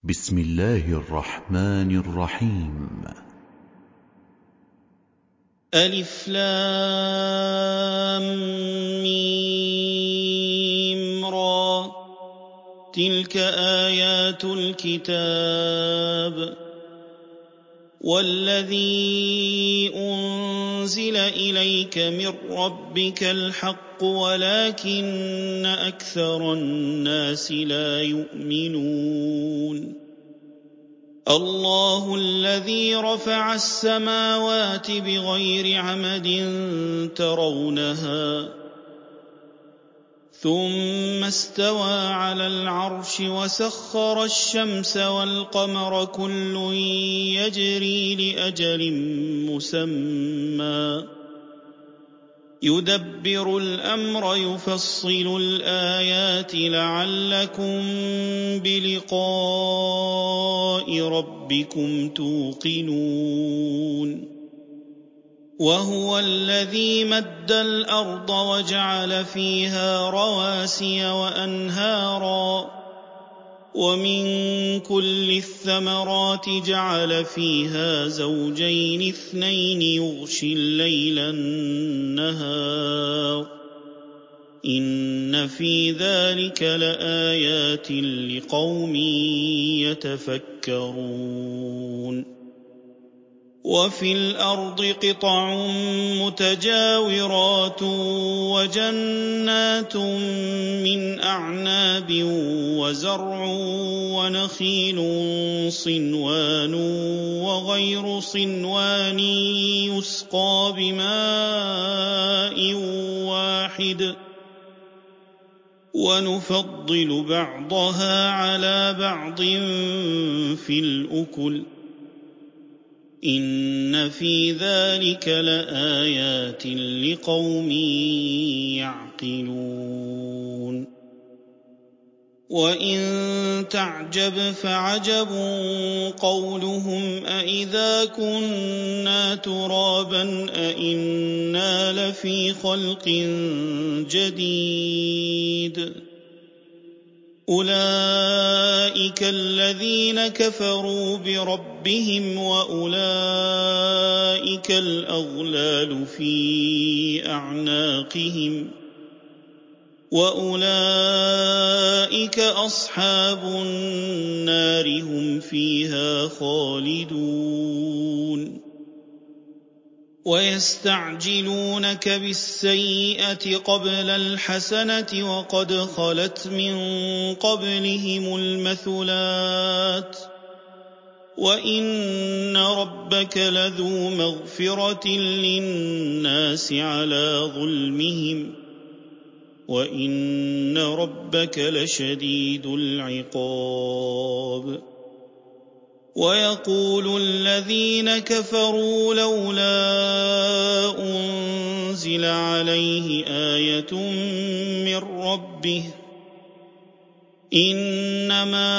بسم الله الرحمن الرحيم. ألف لام ميم را، تلك آيات الكتاب والذي أنزل إليك من ربك الحق ولكن أكثر الناس لا يؤمنون. الله الذي رفع السماوات بغير عمد ترونها ثم استوى على العرش وسخر الشمس والقمر كل يجري لأجل مسمى يدبر الأمر يفصل الآيات لعلكم بلقاء ربكم توقنون. وهو الذي مد الأرض وجعل فيها رواسي وأنهارا ومن كل الثمرات جعل فيها زوجين اثنين يغشي الليل النهار إن في ذلك لآيات لقوم يتفكرون. وفي الأرض قطع متجاورات وجنات من أعناب وزرع ونخيل صنوان وغير صنوان يسقى بماء واحد ونفضل بعضها على بعض في الأكل إن في ذلك لآيات لقوم يعقلون. وإن تعجب فعجب قولهم أإذا كنا ترابا أإنا لفي خلق جديد أولئك الذين كفروا بربهم وأولئك الأغلال في أعناقهم وأولئك أصحاب النار هم فيها خالدون. ويستعجلونك بالسيئة قبل الحسنة وقد خلت من قبلهم المثلات وإن ربك لذو مغفرة للناس على ظلمهم وإن ربك لشديد العقاب. ويقول الذين كفروا لولا أنزل عليه آية من ربه إنما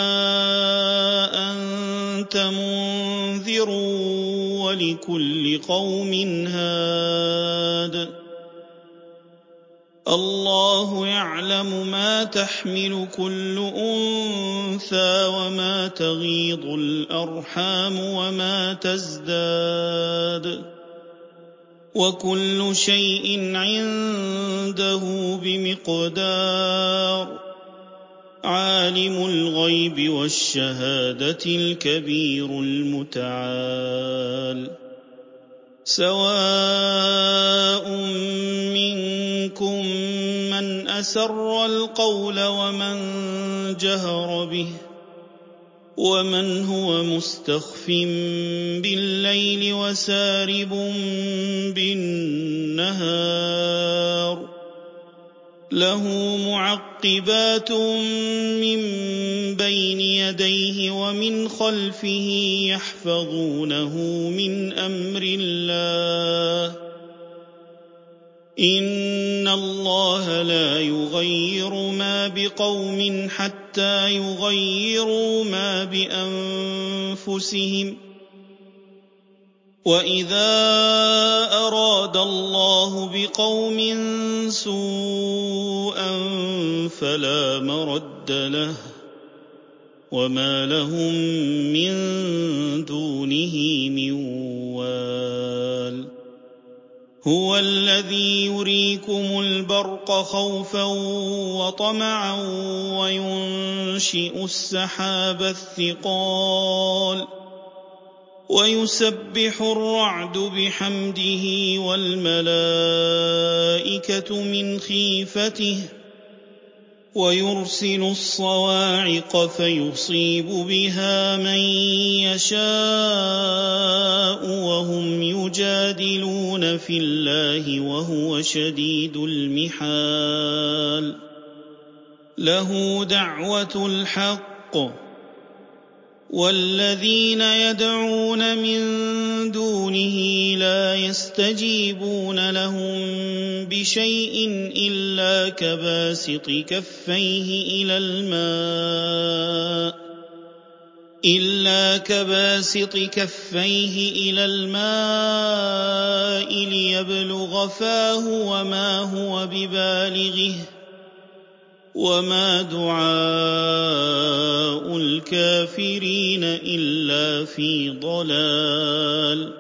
أنت منذر ولكل قوم هاد الله يعلم ما تحمل كل أنثى وما تغيض الأرحام وما تزداد وكل شيء عنده بمقدار. عالم الغيب والشهادة الكبير المتعال. سواء منكم من أسر القول ومن جهر به ومن هو مستخف بالليل وسارب بالنهار له معقبات من بين يديه ومن خلفه يحفظونه من أمر الله إن الله لا يغير ما بقوم حتى يغيروا ما بأنفسهم وإذا أراد الله بقوم سوءا فلا مرد له وما لهم من دونه من وال. هو الذي يريكم البرق خوفا وطمعا وينشئ السحاب الثقال ويسبح الرعد بحمده والملائكة من خيفته ويرسل الصواعق فيصيب بها من يشاء وهم يجادلون في الله وهو شديد المحال. له دعوة الحق والذين يدعون من دونه لا يستجيبون لهم بشيء إلا كباسط كفيه إلى الماء ليبلغ فاه وما هو ببالغه وما دعاء الكافرين إلا في ضلال.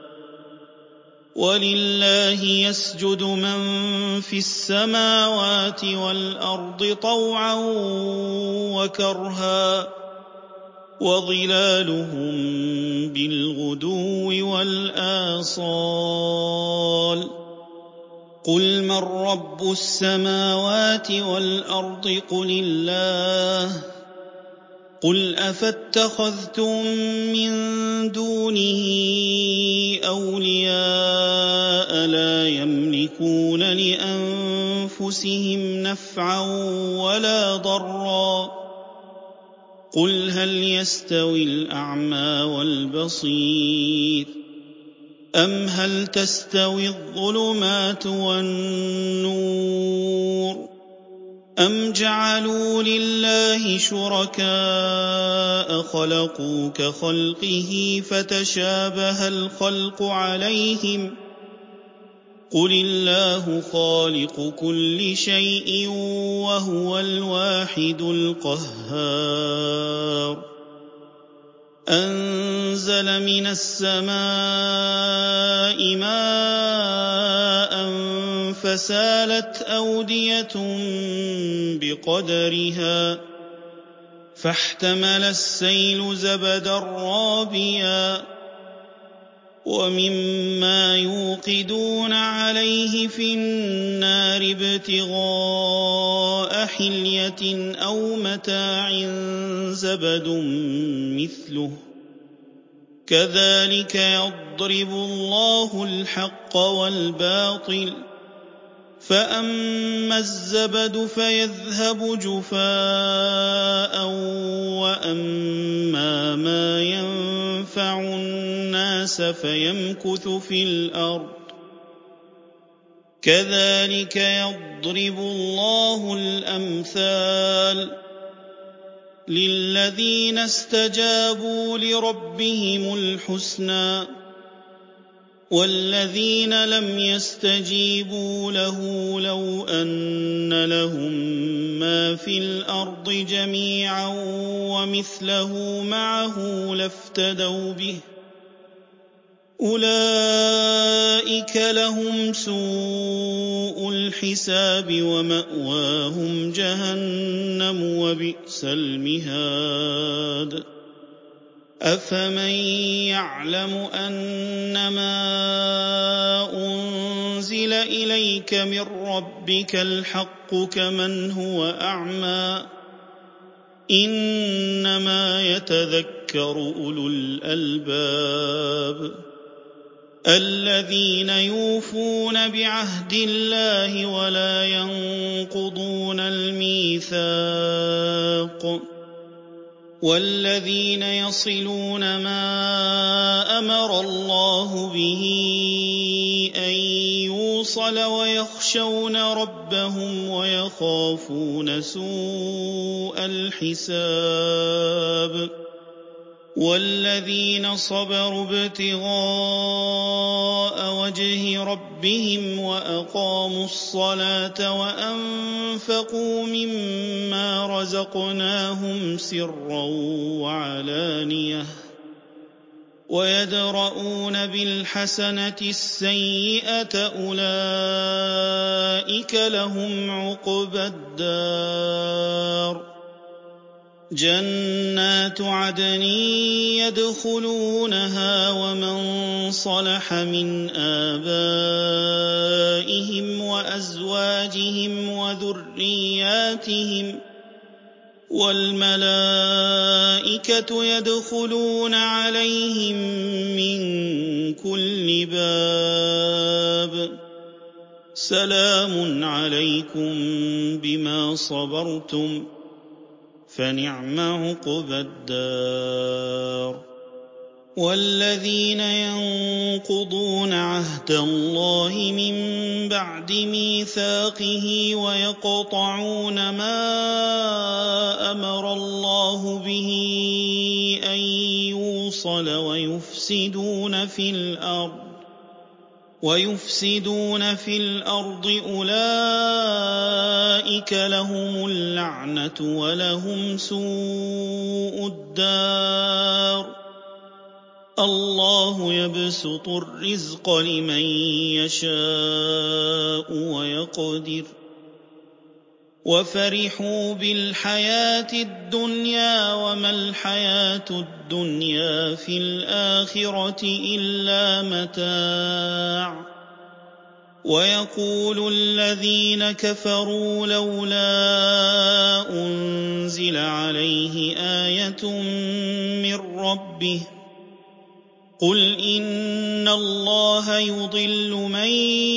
ولله يسجد من في السماوات والأرض طوعا وكرها وظلالهم بالغدو والآصال. قل من رب السماوات والأرض قل الله. قل أفاتخذتم من دونه أولياء لا يملكون لأنفسهم نفعا ولا ضرا. قل هل يستوي الأعمى والبصير أم هل تستوي الظلمات والنور أم جعلوا لله شركاء خلقوا كخلقه فتشابه الخلق عليهم. قل الله خالق كل شيء وهو الواحد القهار. أنزل من السماء ماء فسالت أودية بقدرها فاحتمل السيل زبدا رابيا ومما يوقدون عليه في النار ابتغاء حلية أو متاع زبد مثله كذلك يضرب الله الحق والباطل فأما الزبد فيذهب جفاء وأما ما ينفع الناس فيمكث في الأرض كذلك يضرب الله الأمثال للذين استجابوا لربهم الحسنى والذين لم يستجيبوا له لو أن لهم ما في الأرض جميعا ومثله معه لافتدوا به أولئك لهم سوء الحساب ومأواهم جهنم وبئس المهاد. أفمن يعلم أنما أنزل إليك من ربك الحق كمن هو أعمى إنما يتذكر أولو الألباب الذين يوفون بعهد الله ولا ينقضون الميثاق والذين يصلون ما أمر الله به أن يوصل ويخشون ربهم ويخافون سوء الحساب وَالَّذِينَ صَبَرُوا ابْتِغَاءَ وَجْهِ رَبِّهِمْ وَأَقَامُوا الصَّلَاةَ وَأَنفَقُوا مِمَّا رَزَقْنَاهُمْ سِرًّا وَعَلَانِيَةً وَيَدْرَءُونَ بِالْحَسَنَةِ السَّيِّئَةَ أُولَئِكَ لَهُمْ عُقْبَى الدَّارِ جَنَّاتُ عَدْنٍ يَدْخُلُونَهَا وَمَن صَلَحَ مِنْ آبَائِهِمْ وَأَزْوَاجِهِمْ وَذُرِّيَّاتِهِمْ وَالْمَلَائِكَةُ يَدْخُلُونَ عَلَيْهِم مِّن كُلِّ بَابٍ سَلَامٌ عَلَيْكُم بِمَا صَبَرْتُمْ فَنِعْمَ عُقْبَى الدَّارِ وَالَّذِينَ يَنقُضُونَ عَهْدَ اللَّهِ مِن بَعْدِ مِيثَاقِهِ وَيَقْطَعُونَ مَا أَمَرَ اللَّهُ بِهِ أَن يُوصَلَ وَيُفْسِدُونَ فِي الْأَرْضِ أُولَئِكَ لَهُمُ اللَّعْنَةُ وَلَهُمْ سُوءُ الدَّارِ اللَّهُ يَبْسُطُ الرِّزْقَ لِمَن يَشَاءُ وَيَقْدِرُ وَفَرِحُوا بِالْحَيَاةِ الدُّنْيَا وَمَا الْحَيَاةُ الدُّنْيَا فِي الْآخِرَةِ إِلَّا مَتَاعٌ وَيَقُولُ الَّذِينَ كَفَرُوا لَوْلَا أُنزِلَ عَلَيْهِ آيَةٌ مِّن رَّبِّهِ قُلْ إِنَّ اللَّهَ يُضِلُّ مَن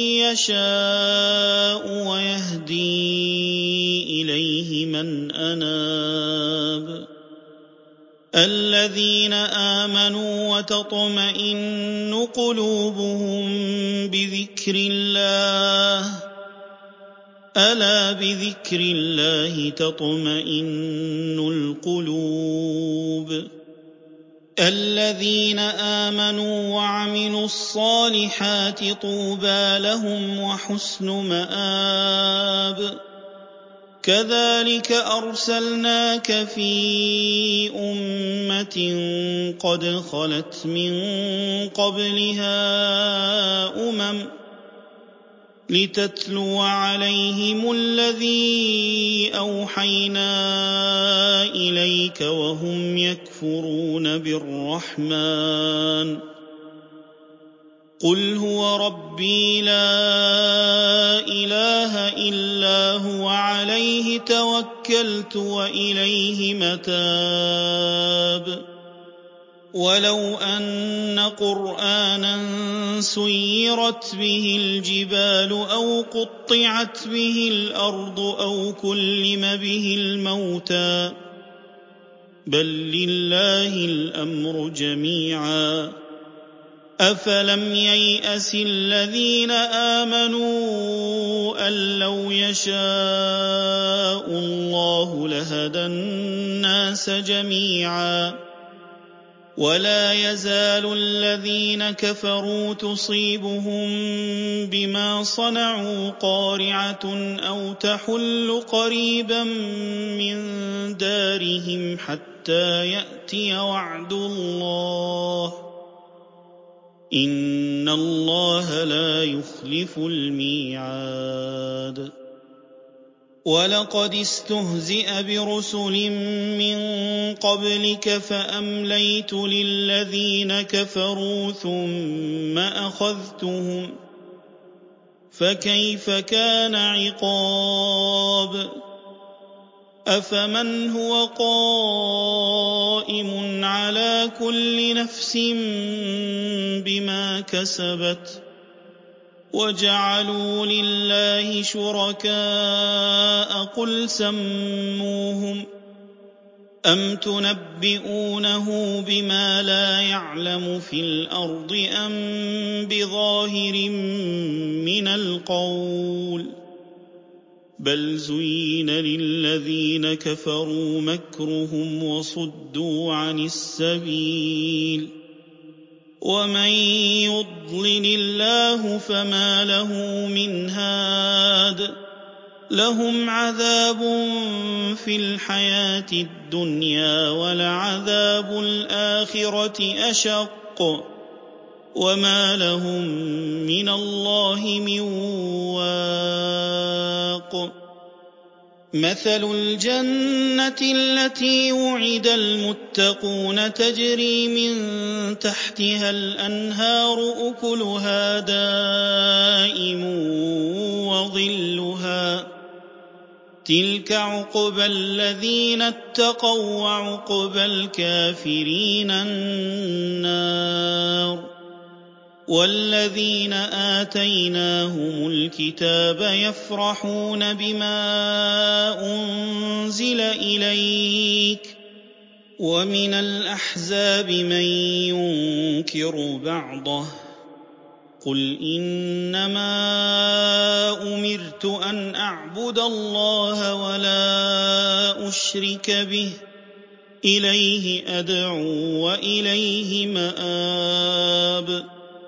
يَشَاءُ وَيَهْدِي إِلَيْهِ مَنْ أَنَابَ الَّذِينَ آمَنُوا وَتَطْمَئِنُّ قُلُوبُهُم بِذِكْرِ اللَّهِ أَلَا بِذِكْرِ اللَّهِ تَطْمَئِنُّ الْقُلُوبُ الَّذِينَ آمَنُوا وَعَمِلُوا الصَّالِحَاتِ طُوبَىٰ لَهُمْ وَحُسْنُ مَآبٍ كَذَٰلِكَ أَرْسَلْنَاكَ فِي أُمَّةٍ قَدْ خَلَتْ مِن قَبْلِهَا لِتَتْلُوَ عَلَيْهِمُ الَّذِي أَوْحَيْنَا إِلَيْكَ وَهُمْ يَكْفُرُونَ بِالرَّحْمَٰنِ قُلْ هُوَ رَبِّي لَا إِلَٰهَ إِلَّا هُوَ عَلَيْهِ تَوَكَّلْتُ وَإِلَيْهِ مَتَابِ وَلَوْ أَنَّ قُرْآنًا سُيِّرَتْ بِهِ الْجِبَالُ أَوْ قُطِّعَتْ بِهِ الْأَرْضُ أَوْ كُلِّمَ بِهِ الْمَوْتَىٰ بَل لِّلَّهِ الْأَمْرُ جَمِيعًا أَفَلَمْ يَيْأَسِ الَّذِينَ آمَنُوا أَن لَّوْ يَشَاءُ اللَّهُ لَهَدَى النَّاسَ جَمِيعًا وَلَا يَزَالُ الَّذِينَ كَفَرُوا تُصِيبُهُم بِمَا صَنَعُوا قَارِعَةٌ أَوْ تَحُلُّ قَرِيبًا مِّن دَارِهِمْ حَتَّىٰ يَأْتِيَ وَعْدُ اللَّهِ إِنَّ اللَّهَ لَا يُخْلِفُ الْمِيعَادَ وَلَقَدِ اسْتُهْزِئَ بِرُسُلٍ مِّن قَبْلِكَ فَأَمْلَيْتُ لِلَّذِينَ كَفَرُوا ثُمَّ أَخَذْتُهُمْ فَكَيْفَ كَانَ عِقَابِ أَفَمَنْ هُوَ قَائِمٌ عَلَىٰ كُلِّ نَفْسٍ بِمَا كَسَبَتْ وَجَعَلُوا لِلَّهِ شُرَكَاءَ قُلْ سَمُّوهُمْ أَمْ تُنَبِّئُونَهُ بِمَا لَا يَعْلَمُ فِي الْأَرْضِ أَم بِظَاهِرٍ مِّنَ الْقَوْلِ بل زين للذين كفروا مكرهم وصدوا عن السبيل ومن يضلل الله فما له من هاد لهم عذاب في الحياة الدنيا ولعذاب الآخرة أشق وما لهم من الله من واق مثل الجنة التي وعد المتقون تجري من تحتها الأنهار أكلها دائم وظلها تلك عقبى الذين اتقوا وعقبى الكافرين النار والذين آتيناهم الكتاب يفرحون بما أنزل إليك ومن الأحزاب من ينكر بعضه قل إنما أمرت أن أعبد الله ولا أشرك به إليه أدعو وإليه مآب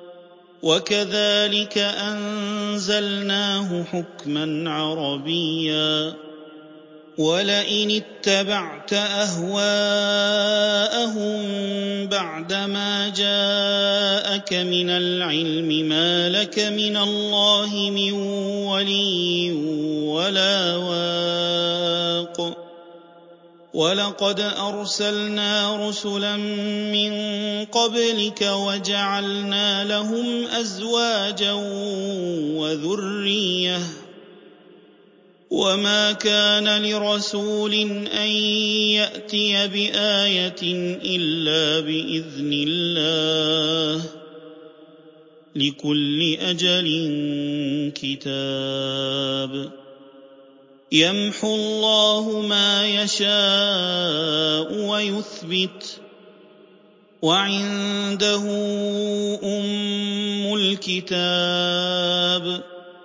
وكذلك أنزلناه حكما عربيا ولئن اتبعت أهواءهم بعدما جاءك من العلم ما لك من الله من ولي ولا واق ولقد أرسلنا رسلا من قبلك وجعلنا لهم أزواجا وذرية وما كان لرسول أن يأتي بآية إلا بإذن الله لكل أجل كتاب يمحو الله ما يشاء ويثبت وعنده أم الكتاب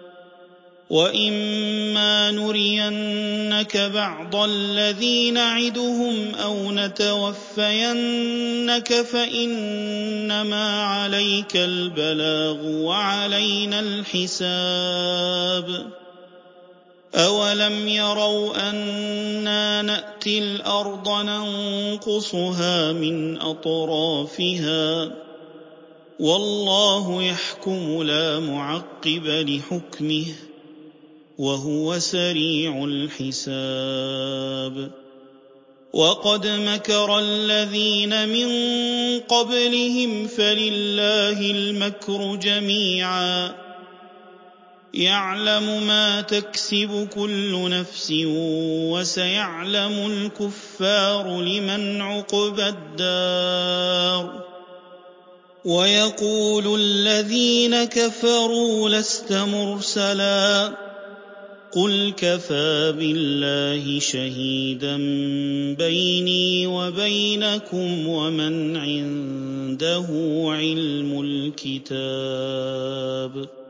وإما نرينك بعض الذي نعدهم أو نتوفينك فإنما عليك البلاغ وعلينا الحساب أولم يروا أنا نأتي الأرض ننقصها من أطرافها والله يحكم لا معقب لحكمه وهو سريع الحساب وقد مكر الذين من قبلهم فلله المكر جميعا يعلم ما تكسب كل نفس وسيعلم الكفار لمن عقبى الدار ويقول الذين كفروا لست مرسلا قل كفى بالله شهيدا بيني وبينكم ومن عنده علم الكتاب